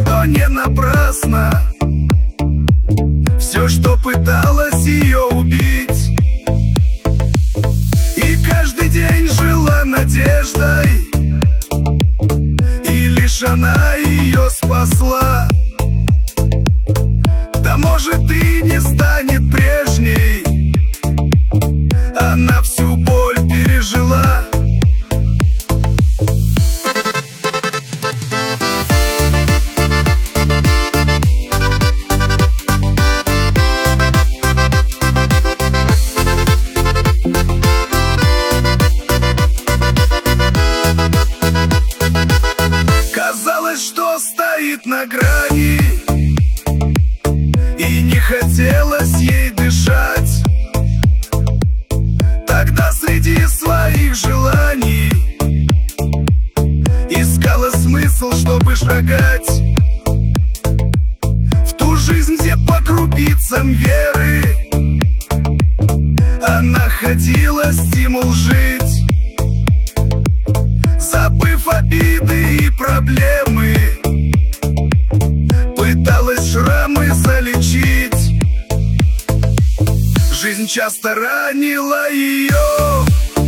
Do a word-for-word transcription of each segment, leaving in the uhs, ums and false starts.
что не напрасно все, что пыталось ее убить. И каждый день жила надеждой, и лишь она ее спасла. Да может и не станет прежней, она всю боль пережила. Казалось, что стоит на грани, и не хотелось ей дышать. Тогда среди своих желаний искала смысл, чтобы шагать в ту жизнь, где по крупицам веры она ходила стимул жить. Забыв обиды и проблемы, пыталась шрамы залечить. Жизнь часто ранила ее,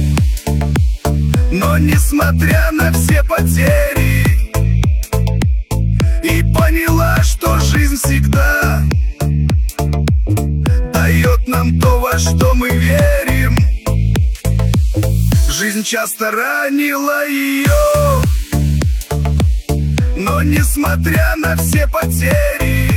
но несмотря на все потери, и поняла, что жизнь всегда дает нам то, во что мы верим. Жизнь часто ранила ее, но несмотря на все потери,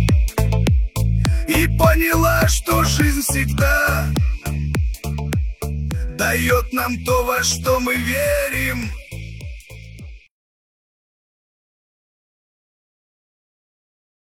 и поняла, что жизнь всегда дает нам то, во что мы верим.